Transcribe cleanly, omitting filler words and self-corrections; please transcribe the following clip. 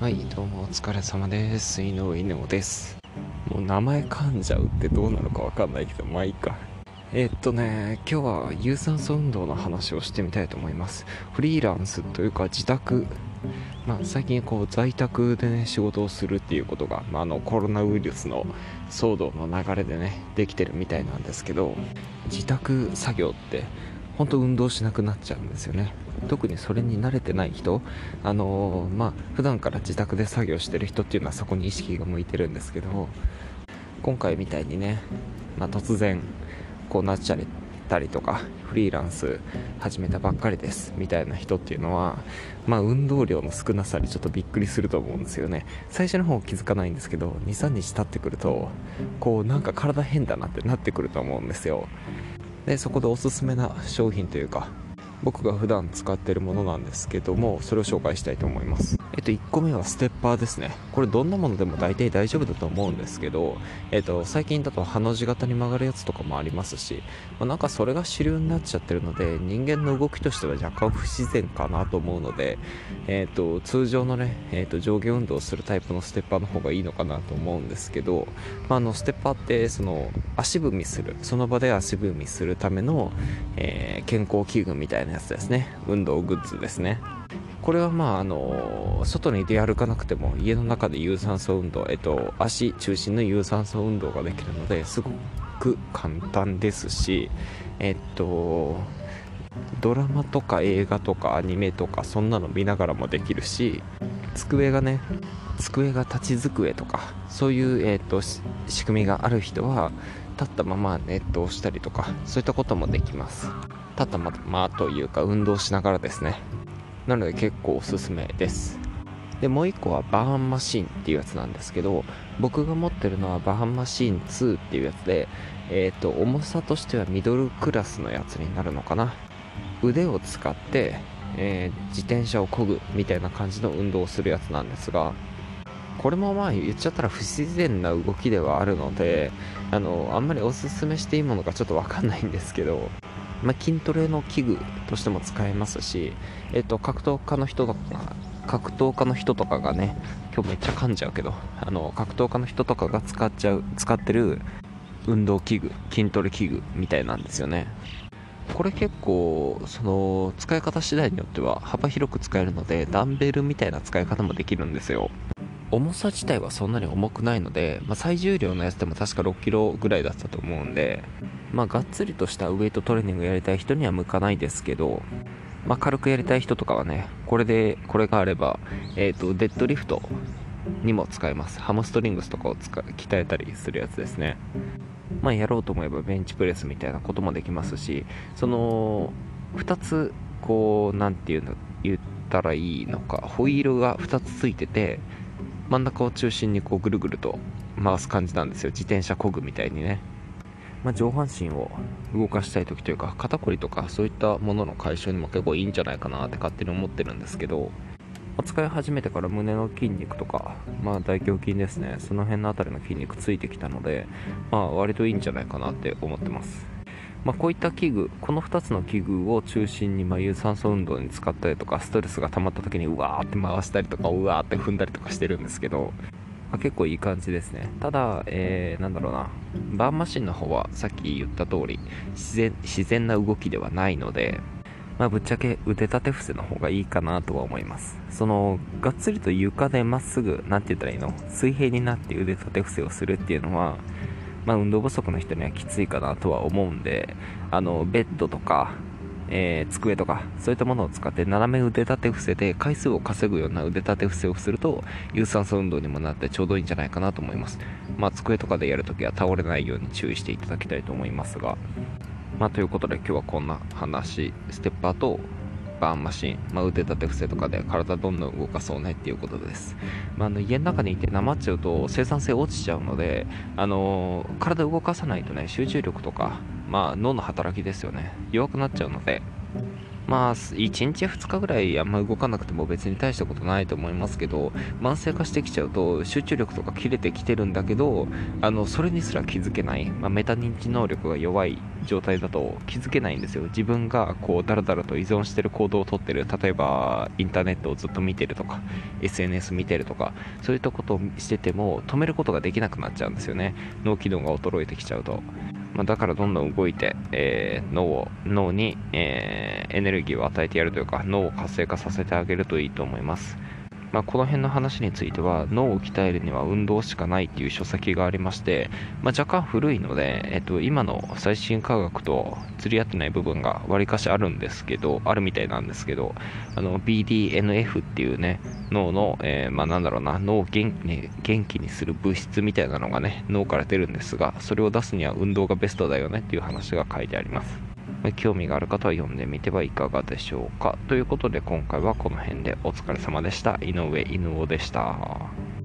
はい、どうもお疲れ様です。井上稲です。もう名前噛んじゃうってどうなのかわかんないけど、まあいいか。今日は有酸素運動の話をしてみたいと思います。フリーランスというか自宅、最近在宅でね、仕事をするっていうことが、コロナウイルスの騒動の流れでね、できてるみたいなんですけど、自宅作業って本当運動しなくなっちゃうんですよね。特にそれに慣れてない人、普段から自宅で作業してる人っていうのはそこに意識が向いてるんですけど、今回みたいにね、突然こうなっちゃったりとか、フリーランス始めたばっかりですみたいな人っていうのは、運動量の少なさにちょっとびっくりすると思うんですよね。最初の方気づかないんですけど、 2,3 日経ってくるとなんか体変だなってなってくると思うんですよ。でそこでおすすめな商品というか、僕が普段使っているものなんですけども、それを紹介したいと思います。1個目はステッパーですね。これどんなものでも大体大丈夫だと思うんですけど、最近だとハの字型に曲がるやつとかもありますし、なんかそれが主流になっちゃってるので、人間の動きとしては若干不自然かなと思うので、通常のね、上下運動をするタイプのステッパーの方がいいのかなと思うんですけど、ステッパーって足踏みする、その場で足踏みするための、健康器具みたいなやつですね。運動グッズですね。これは外に出歩かなくても家の中で有酸素運動、足中心の有酸素運動ができるのですごく簡単ですし、ドラマとか映画とかアニメとかそんなの見ながらもできるし、机が立ち机とかそういう、仕組みがある人は立ったままネットをしたりとか、そういったこともできます。立ったままというか運動しながらですね。なので結構おすすめです。でもう一個はバーンマシンっていうやつなんですけど、僕が持ってるのはバーンマシン2っていうやつで、重さとしてはミドルクラスのやつになるのかな。腕を使って、自転車を漕ぐみたいな感じの運動をするやつなんですが、これも言っちゃったら不自然な動きではあるので、あんまりおすすめしていいものかちょっとわかんないんですけど、筋トレの器具としても使えますし、格闘家の人とかがね、今日めっちゃ噛んじゃうけど、格闘家の人とかが使ってる運動器具、筋トレ器具みたいなんですよね。これ結構使い方次第によっては幅広く使えるので、ダンベルみたいな使い方もできるんですよ。重さ自体はそんなに重くないので、最重量のやつでも確か6キロぐらいだったと思うんで、がっつりとしたウェイトトレーニングやりたい人には向かないですけど、軽くやりたい人とかはね、これがあれば、デッドリフトにも使えます。ハムストリングスとかを鍛えたりするやつですね。やろうと思えばベンチプレスみたいなこともできますし、2つなんて言ったらいいのか、ホイールが2つついてて、真ん中を中心にぐるぐると回す感じなんですよ。自転車漕ぐみたいにね。上半身を動かしたい時というか、肩こりとかそういったものの解消にも結構いいんじゃないかなって勝手に思ってるんですけど、使い始めてから胸の筋肉とか、大胸筋ですね、その辺のあたりの筋肉ついてきたので、割といいんじゃないかなって思ってます。こういった器具、この2つの器具を中心に有酸素運動に使ったりとか、ストレスが溜まった時にうわーって回したりとか、うわーって踏んだりとかしてるんですけど、結構いい感じですね。ただ、バーンマシンの方はさっき言った通り自然な動きではないので、ぶっちゃけ腕立て伏せの方がいいかなとは思います。がっつりと床でまっすぐ、なんて言ったらいいの、水平になって腕立て伏せをするっていうのは、運動不足の人にはきついかなとは思うんで、ベッドとか、机とかそういったものを使って斜め腕立て伏せで回数を稼ぐような腕立て伏せをすると有酸素運動にもなってちょうどいいんじゃないかなと思います。机とかでやるときは倒れないように注意していただきたいと思いますが、ということで今日はこんな話、ステッパーとバーンマシン、腕立て伏せとかで体どんどん動かそうねっていうことです。家の中にいてなまっちゃうと生産性落ちちゃうので、体動かさないとね、集中力とか、脳の働きですよね、弱くなっちゃうので、 まあ1日2日ぐらいあんま動かなくても別に大したことないと思いますけど、慢性化してきちゃうと集中力とか切れてきてるんだけど、それにすら気づけない、メタ認知能力が弱い状態だと気づけないんですよ。自分がこうだらだらと依存してる行動をとってる、例えばインターネットをずっと見てるとか SNS 見てるとか、そういったことをしてても止めることができなくなっちゃうんですよね。脳機能が衰えてきちゃうと。だからどんどん動いて、脳に、エネルギーを与えてやるというか、脳を活性化させてあげるといいと思います。この辺の話については、脳を鍛えるには運動しかないっていう書籍がありまして、若干古いので、今の最新科学と釣り合ってない部分がわりかしあるみたいなんですけど、BDNF っていうね、脳の、脳を元気にする物質みたいなのがね、脳から出るんですが、それを出すには運動がベストだよねっていう話が書いてあります。興味がある方は読んでみてはいかがでしょうか。ということで今回はこの辺でお疲れ様でした。井上犬尾でした。